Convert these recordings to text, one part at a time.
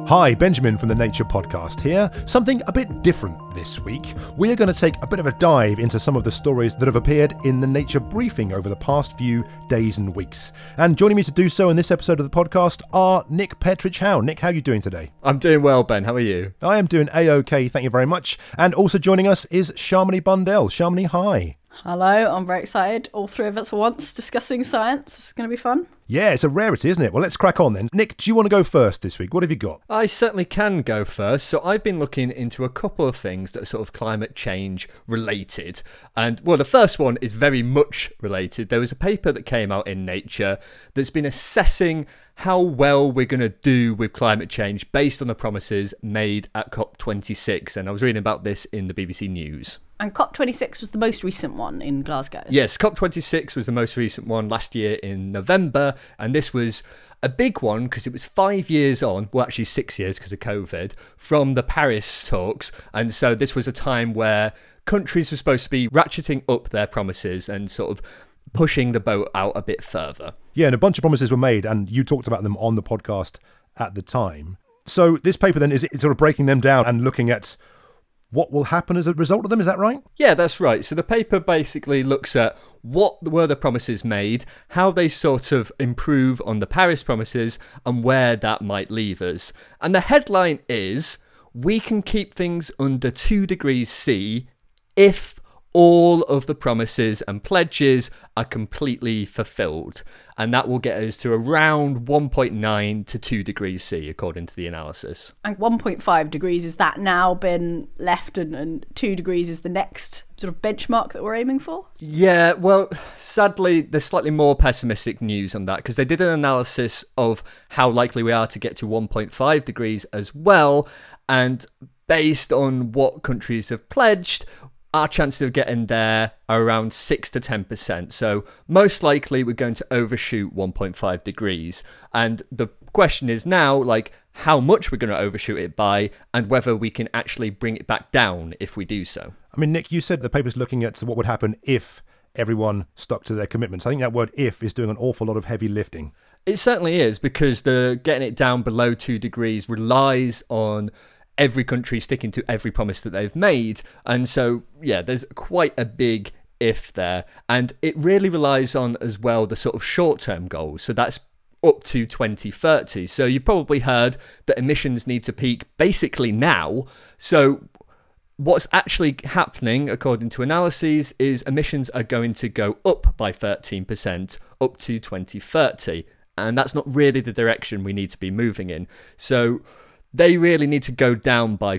Hi, Benjamin from the Nature Podcast here. Something a bit different this week. We are going to take a bit of a dive into some of the stories that have appeared in the Nature Briefing over the past few days and weeks. And joining me to do so in this episode of the podcast are Nick Petrić-Howe. Nick, how are you doing today? I'm doing well, Ben. How are you? I am doing A-OK, thank you very much. And also joining us is Shamini Bundell. Shamini, hi. Hello, I'm very excited. All three of us at once discussing science. It's going to be fun. Yeah, it's a rarity, isn't it? Well, let's crack on then. Nick, do you want to go first this week? What have you got? I certainly can go first. So I've been looking into a couple of things that are sort of climate change related. And, well, the first one is very much related. There was a paper that came out in Nature that's been assessing how well we're going to do with climate change based on the promises made at COP26. And I was reading about this in the BBC News. And COP26 was the most recent one in Glasgow. Yes, COP26 was the most recent one last year in November. And this was a big one because it was 5 years on, well, actually 6 years because of COVID, from the Paris talks. And so this was a time where countries were supposed to be ratcheting up their promises and sort of pushing the boat out a bit further. Yeah, and a bunch of promises were made, and you talked about them on the podcast at the time. So this paper then, is it sort of breaking them down and looking at what will happen as a result of them, is that right? Yeah, that's right. So the paper basically looks at what were the promises made, how they sort of improve on the Paris promises, and where that might leave us. And the headline is, we can keep things under 2 degrees C if all of the promises and pledges are completely fulfilled. And that will get us to around 1.9 to 2 degrees C, according to the analysis. And 1.5 degrees, is that now been left and 2 degrees is the next sort of benchmark that we're aiming for? Yeah, well, sadly, there's slightly more pessimistic news on that because they did an analysis of how likely we are to get to 1.5 degrees as well. And based on what countries have pledged, our chances of getting there are around 6 to 10%. So most likely we're going to overshoot 1.5 degrees. And the question is now, like, how much we're going to overshoot it by and whether we can actually bring it back down if we do so. I mean, Nick, you said the paper's looking at what would happen if everyone stuck to their commitments. I think that word if is doing an awful lot of heavy lifting. It certainly is, because the getting it down below 2 degrees relies on every country sticking to every promise that they've made. And so, yeah, there's quite a big if there. And it really relies on, as well, the sort of short-term goals. So that's up to 2030. So you've probably heard that emissions need to peak basically now. So what's actually happening, according to analyses, is emissions are going to go up by 13% up to 2030. And that's not really the direction we need to be moving in. So they really need to go down by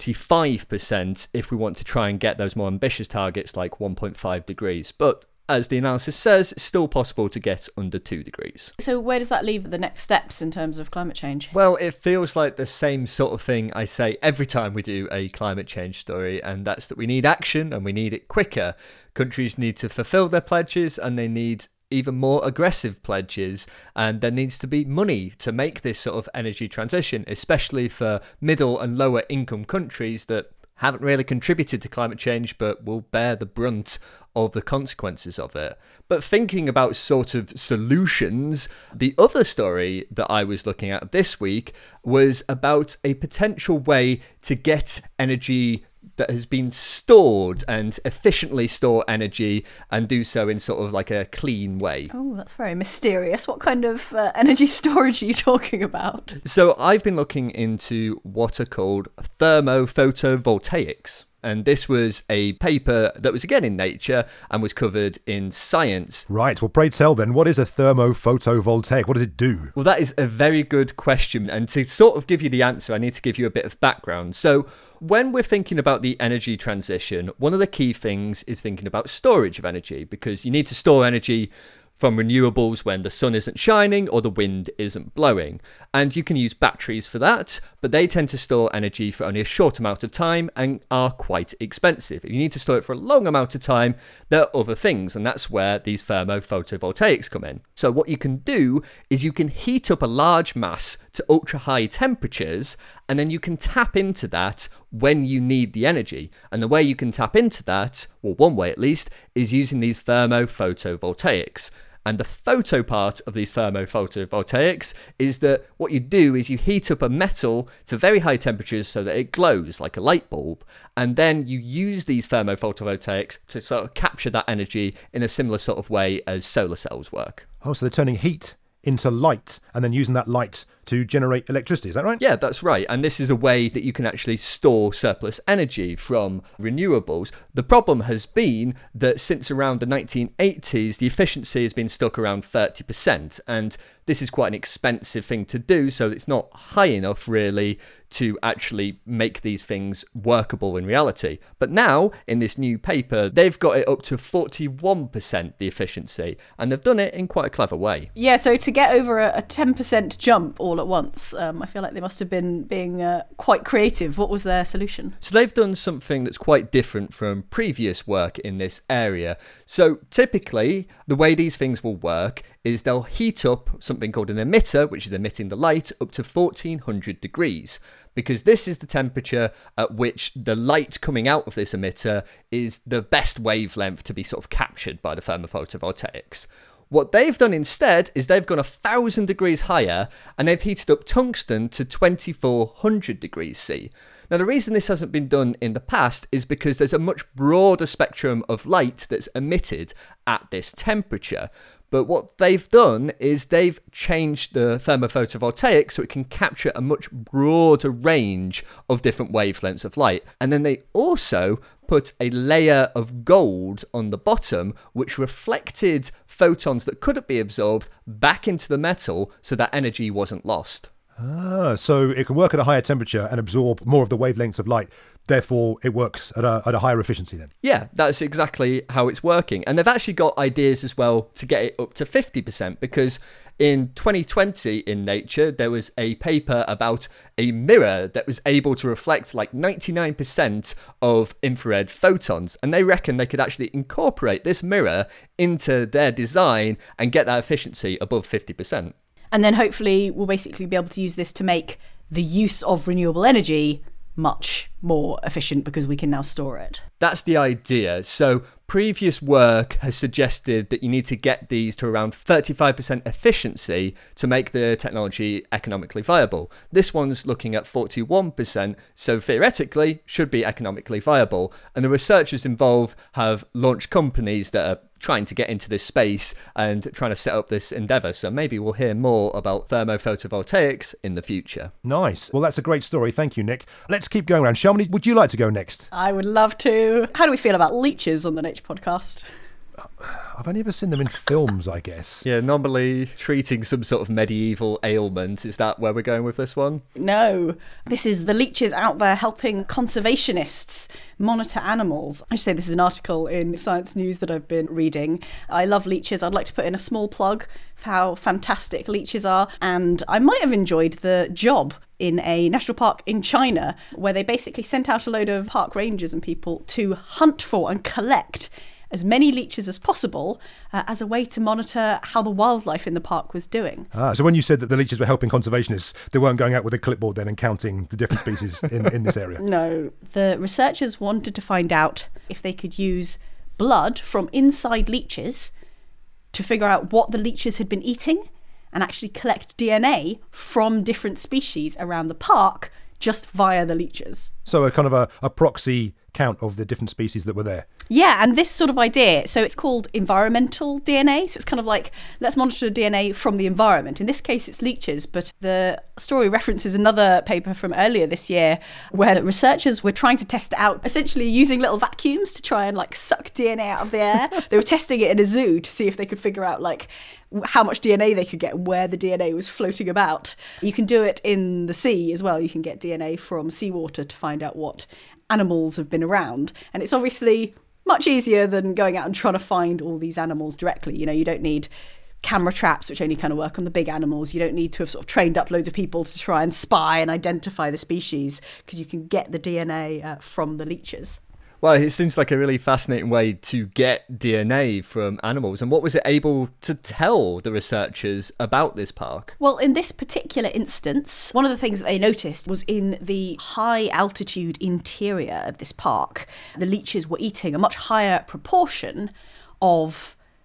45% if we want to try and get those more ambitious targets like 1.5 degrees. But as the analysis says, it's still possible to get under 2 degrees. So where does that leave the next steps in terms of climate change? Well, it feels like the same sort of thing I say every time we do a climate change story, and that's that we need action and we need it quicker. Countries need to fulfill their pledges and they need even more aggressive pledges, and there needs to be money to make this sort of energy transition, especially for middle and lower income countries that haven't really contributed to climate change but will bear the brunt of the consequences of it. But thinking about sort of solutions, the other story that I was looking at this week was about a potential way to get energy that has been stored and efficiently store energy and do so in sort of like a clean way. Oh, that's very mysterious. What kind of energy storage are you talking about? So I've been looking into what are called thermophotovoltaics. And this was a paper that was again in Nature and was covered in Science. Right, well, pray tell then, what is a thermophotovoltaic? What does it do? Well, that is a very good question. And to sort of give you the answer, I need to give you a bit of background. So when we're thinking about the energy transition, one of the key things is thinking about storage of energy, because you need to store energy from renewables when the sun isn't shining or the wind isn't blowing. And you can use batteries for that, but they tend to store energy for only a short amount of time and are quite expensive. If you need to store it for a long amount of time, there are other things, and that's where these thermophotovoltaics come in. So what you can do is you can heat up a large mass to ultra high temperatures, and then you can tap into that when you need the energy. And the way you can tap into that, or one way at least, is using these thermophotovoltaics. And the photo part of these thermophotovoltaics is that what you do is you heat up a metal to very high temperatures so that it glows like a light bulb. And then you use these thermophotovoltaics to sort of capture that energy in a similar sort of way as solar cells work. Oh, so they're turning heat into light and then using that light to generate electricity, is that right? Yeah, that's right. And this is a way that you can actually store surplus energy from renewables. The problem has been that since around the 1980s, the efficiency has been stuck around 30%. And this is quite an expensive thing to do, so it's not high enough really to actually make these things workable in reality. But now, in this new paper, they've got it up to 41% the efficiency, and they've done it in quite a clever way. Yeah, so to get over a 10% jump all at once, I feel like they must have been being quite creative. What was their solution? So they've done something that's quite different from previous work in this area. So typically, the way these things will work is they'll heat up something called an emitter, which is emitting the light, up to 1400 degrees, because this is the temperature at which the light coming out of this emitter is the best wavelength to be sort of captured by the thermophotovoltaics. What they've done instead is they've gone 1,000 degrees higher and they've heated up tungsten to 2400 degrees C. Now, the reason this hasn't been done in the past is because there's a much broader spectrum of light that's emitted at this temperature. But what they've done is they've changed the thermophotovoltaic so it can capture a much broader range of different wavelengths of light. And then they also put a layer of gold on the bottom, which reflected photons that couldn't be absorbed back into the metal so that energy wasn't lost. Ah, so it can work at a higher temperature and absorb more of the wavelengths of light. Therefore, it works at a higher efficiency then. Yeah, that's exactly how it's working. And they've actually got ideas as well to get it up to 50%, because in 2020 in Nature, there was a paper about a mirror that was able to reflect like 99% of infrared photons. And they reckon they could actually incorporate this mirror into their design and get that efficiency above 50%. And then hopefully we'll basically be able to use this to make the use of renewable energy much more efficient because we can now store it. That's the idea. So previous work has suggested that you need to get these to around 35% efficiency to make the technology economically viable. This one's looking at 41%, so theoretically should be economically viable. And the researchers involved have launched companies that are trying to get into this space and trying to set up this endeavour. So maybe we'll hear more about thermophotovoltaics in the future. Nice. Well, that's a great story. Thank you, Nick. Let's keep going around. Shalini, would you like to go next? I would love to. How do we feel about leeches on the Nature Podcast? I've only ever seen them in films, I guess. Yeah, normally treating some sort of medieval ailment. Is that where we're going with this one? No. This is the leeches out there helping conservationists monitor animals. I should say this is an article in Science News that I've been reading. I love leeches. I'd like to put in a small plug for how fantastic leeches are. And I might have enjoyed the job in a national park in China where they basically sent out a load of park rangers and people to hunt for and collect as many leeches as possible as a way to monitor how the wildlife in the park was doing. So when you said that the leeches were helping conservationists, they weren't going out with a clipboard then and counting the different species in this area? No. The researchers wanted to find out if they could use blood from inside leeches to figure out what the leeches had been eating and actually collect DNA from different species around the park just via the leeches. So a kind of a proxy count of the different species that were there. Yeah, and this sort of idea, so it's called environmental DNA. So it's kind of like, let's monitor DNA from the environment. In this case, it's leeches, but the story references another paper from earlier this year where researchers were trying to test it out, essentially using little vacuums to try and like suck DNA out of the air. They were testing it in a zoo to see if they could figure out like how much DNA they could get, where the DNA was floating about. You can do it in the sea as well. You can get DNA from seawater to find out what animals have been around. And it's obviously much easier than going out and trying to find all these animals directly. You know, you don't need camera traps, which only kind of work on the big animals. You don't need to have sort of trained up loads of people to try and spy and identify the species, because you can get the DNA from the leeches. Well, it seems like a really fascinating way to get DNA from animals. And what was it able to tell the researchers about this park? Well, in this particular instance, one of the things that they noticed was in the high altitude interior of this park, the leeches were eating a much higher proportion of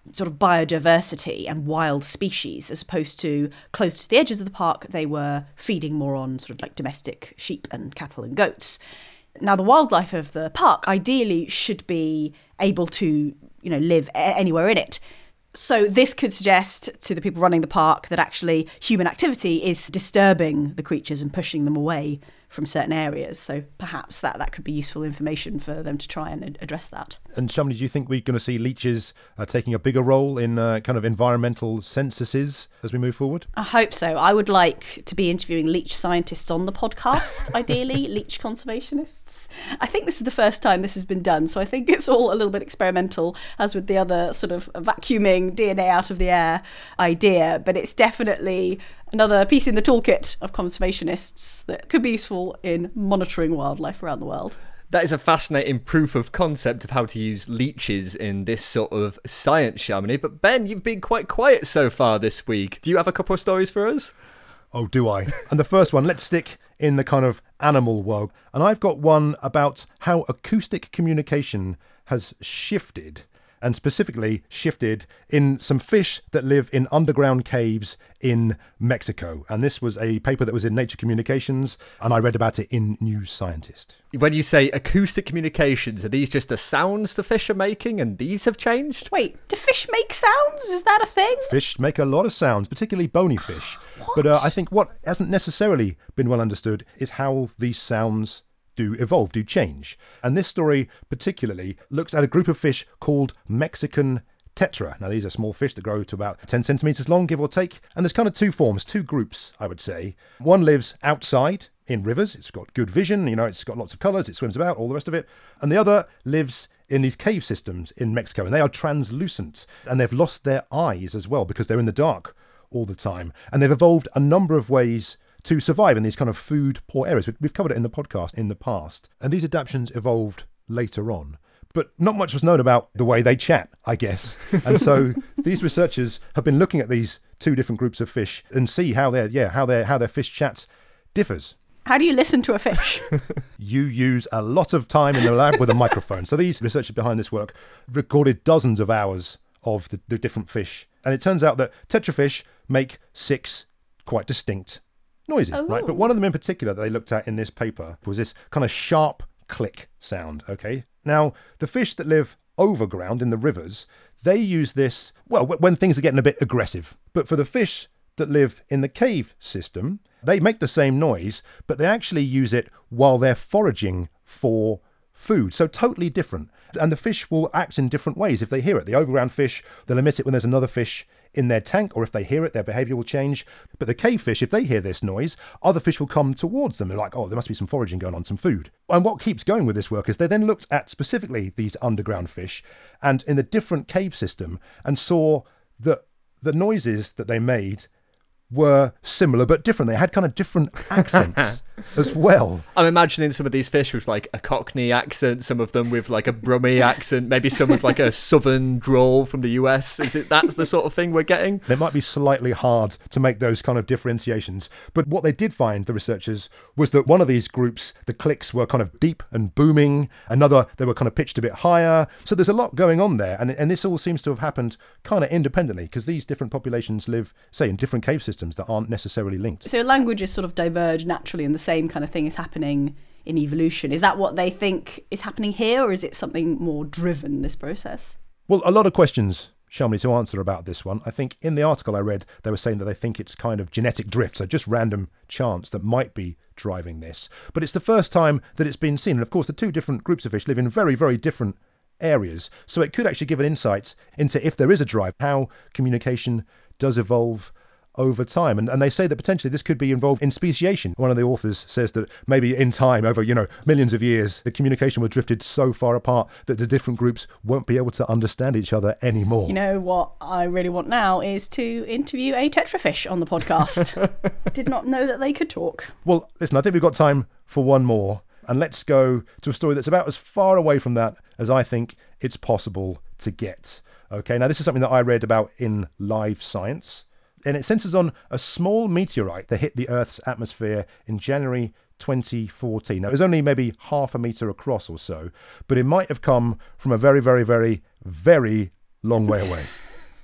sort of biodiversity and wild species, as opposed to close to the edges of the park, they were feeding more on sort of like domestic sheep and cattle and goats. Now, the wildlife of the park ideally should be able to, live anywhere in it. So this could suggest to the people running the park that actually human activity is disturbing the creatures and pushing them away from certain areas. So perhaps that could be useful information for them to try and address that. And Shamini, do you think we're going to see leeches taking a bigger role in kind of environmental censuses as we move forward? I hope so. I would like to be interviewing leech scientists on the podcast, ideally, leech conservationists. I think this is the first time this has been done, so I think it's all a little bit experimental, as with the other sort of vacuuming DNA out of the air idea, but it's definitely another piece in the toolkit of conservationists that could be useful in monitoring wildlife around the world. That is a fascinating proof of concept of how to use leeches in this sort of science, Shamini. But Ben, you've been quite quiet so far this week. Do you have a couple of stories for us? Oh, do I? And the first one, let's stick in the kind of animal world. And I've got one about how acoustic communication has shifted, and specifically shifted in some fish that live in underground caves in Mexico. And this was a paper that was in Nature Communications, and I read about it in New Scientist. When you say acoustic communications, are these just the sounds the fish are making and these have changed? Wait, do fish make sounds? Is that a thing? Fish make a lot of sounds, particularly bony fish. But I think what hasn't necessarily been well understood is how these sounds do evolve, do change. And this story particularly looks at a group of fish called Mexican tetra. Now, these are small fish that grow to about 10 centimetres long, give or take. And there's kind of two forms, two groups, I would say. One lives outside in rivers. It's got good vision, it's got lots of colours, it swims about, all the rest of it. And the other lives in these cave systems in Mexico, and they are translucent. And they've lost their eyes as well because they're in the dark all the time. And they've evolved a number of ways to survive in these kind of food-poor areas. We've covered it in the podcast in the past. And these adaptations evolved later on. But not much was known about the way they chat, I guess. And so these researchers have been looking at these two different groups of fish and see how their fish chat differs. How do you listen to a fish? You use a lot of time in the lab with a microphone. So these researchers behind this work recorded dozens of hours of the different fish. And it turns out that tetrafish make 6 quite distinct noises, right? But one of them in particular that they looked at in this paper was this kind of sharp click sound, okay? Now, the fish that live overground in the rivers, they use this, well, when things are getting a bit aggressive. But for the fish that live in the cave system, they make the same noise, but they actually use it while they're foraging for food. So totally different. And the fish will act in different ways if they hear it. The overground fish, they'll emit it when there's another fish in their tank, or if they hear it, their behaviour will change. But the cave fish, if they hear this noise, other fish will come towards them. They're like, oh, there must be some foraging going on, some food. And what keeps going with this work is they then looked at specifically these underground fish and in the different cave system and saw that the noises that they made were similar but different. They had kind of different accents as well. I'm imagining some of these fish with like a Cockney accent, some of them with like a Brummie accent, maybe some with like a southern drawl from the US. That's the sort of thing we're getting? It might be slightly hard to make those kind of differentiations. But what they did find, the researchers, was that one of these groups, the clicks were kind of deep and booming. Another, they were kind of pitched a bit higher. So there's a lot going on there. And this all seems to have happened kind of independently because these different populations live, say, in different cave systems that aren't necessarily linked. So languages sort of diverge naturally and the same kind of thing is happening in evolution. Is that what they think is happening here, or is it something more driven, this process? Well, a lot of questions, Shamini, to answer about this one. I think in the article I read, they were saying that they think it's kind of genetic drift, so just random chance that might be driving this. But it's the first time that it's been seen. And of course, the two different groups of fish live in very, very different areas. So it could actually give an insight into if there is a drive, how communication does evolve over time. And they say that potentially this could be involved in speciation. One of the authors says that maybe in time, over, millions of years, the communication will have drifted so far apart that the different groups won't be able to understand each other anymore. You know what I really want now is to interview a tetrafish on the podcast. Did not know that they could talk. Well, listen, I think we've got time for one more. And let's go to a story that's about as far away from that as I think it's possible to get. Okay, now this is something that I read about in Live Science. And it centres on a small meteorite that hit the Earth's atmosphere in January 2014. Now, it was only maybe half a metre across or so, but it might have come from a very, very, very, very long way away.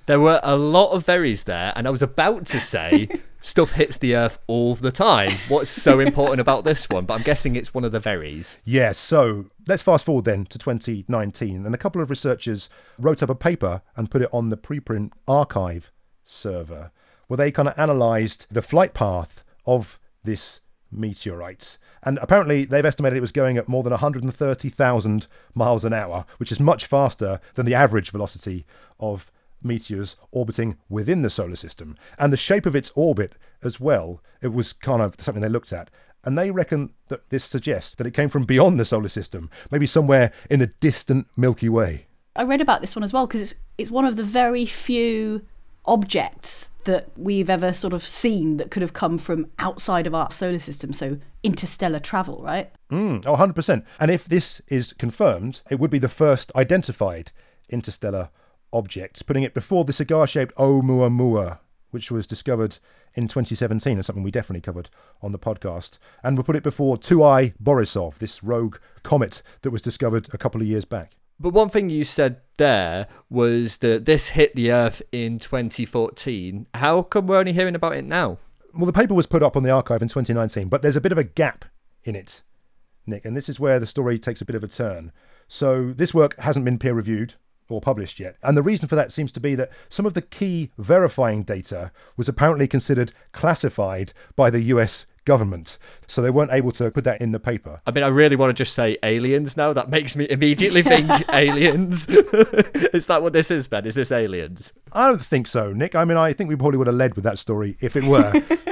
There were a lot of berries there, and I was about to say stuff hits the Earth all the time. What's so important about this one? But I'm guessing it's one of the berries. Yeah, so let's fast forward then to 2019. And a couple of researchers wrote up a paper and put it on the preprint archive server, where they kind of analysed the flight path of this meteorite. And apparently they've estimated it was going at more than 130,000 miles an hour, which is much faster than the average velocity of meteors orbiting within the solar system. And the shape of its orbit as well, it was kind of something they looked at. And they reckon that this suggests that it came from beyond the solar system, maybe somewhere in the distant Milky Way. I read about this one as well because it's one of the very few objects that we've ever sort of seen that could have come from outside of our solar system. So interstellar travel, right? 100%. And if this is confirmed, it would be the first identified interstellar object, putting it before the cigar-shaped Oumuamua, which was discovered in 2017, and something we definitely covered on the podcast. And we'll put it before 2I Borisov, this rogue comet that was discovered a couple of years back. But one thing you said there was that this hit the Earth in 2014. How come we're only hearing about it now? Well, the paper was put up on the archive in 2019, but there's a bit of a gap in it, Nick, and this is where the story takes a bit of a turn. So this work hasn't been peer-reviewed or published yet. And the reason for that seems to be that some of the key verifying data was apparently considered classified by the US government. So they weren't able to put that in the paper. I mean, I really want to just say aliens now. That makes me immediately think aliens. Is that what this is, Ben? Is this aliens? I don't think so, Nick. I mean, I think we probably would have led with that story if it were.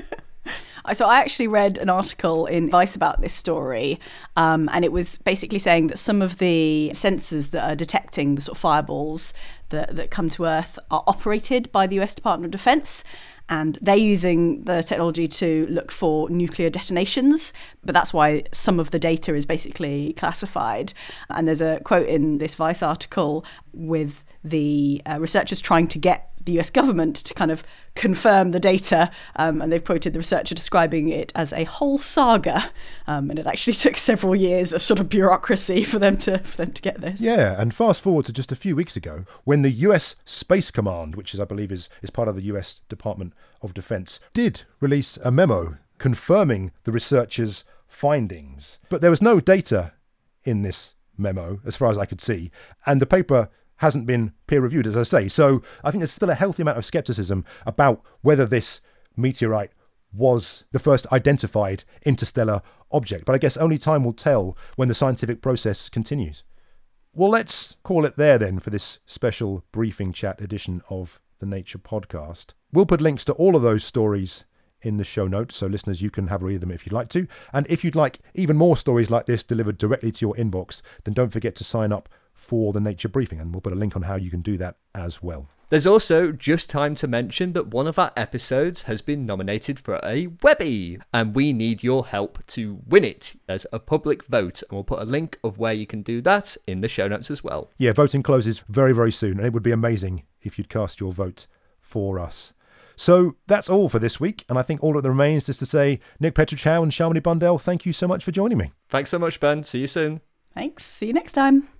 So I actually read an article in Vice about this story, and it was basically saying that some of the sensors that are detecting the sort of fireballs that come to Earth are operated by the US Department of Defense, and they're using the technology to look for nuclear detonations, but that's why some of the data is basically classified. And there's a quote in this Vice article with the researchers trying to get the US government to kind of confirm the data, and they've quoted the researcher describing it as a whole saga, and it actually took several years of sort of bureaucracy for them to get this. Yeah, and fast forward to just a few weeks ago when the US Space Command, which is, I believe is part of the US Department of Defense, did release a memo confirming the researchers' findings. But there was no data in this memo, as far as I could see, and the paper hasn't been peer-reviewed, as I say. So I think there's still a healthy amount of skepticism about whether this meteorite was the first identified interstellar object. But I guess only time will tell when the scientific process continues. Well, let's call it there then for this special briefing chat edition of the Nature Podcast. We'll put links to all of those stories in the show notes, so listeners, you can have a read of them if you'd like to. And if you'd like even more stories like this delivered directly to your inbox, then don't forget to sign up for the Nature Briefing, and we'll put a link on how you can do that as well. There's also just time to mention that one of our episodes has been nominated for a Webby, and we need your help to win it. There's a public vote, and we'll put a link of where you can do that in the show notes as well. Yeah, voting closes very, very soon, and it would be amazing if you'd cast your vote for us. So that's all for this week, and I think all that remains is to say, Nick Petruchow and Shamini Bundell, thank you so much for joining me. Thanks so much, Ben. See you soon. Thanks. See you next time.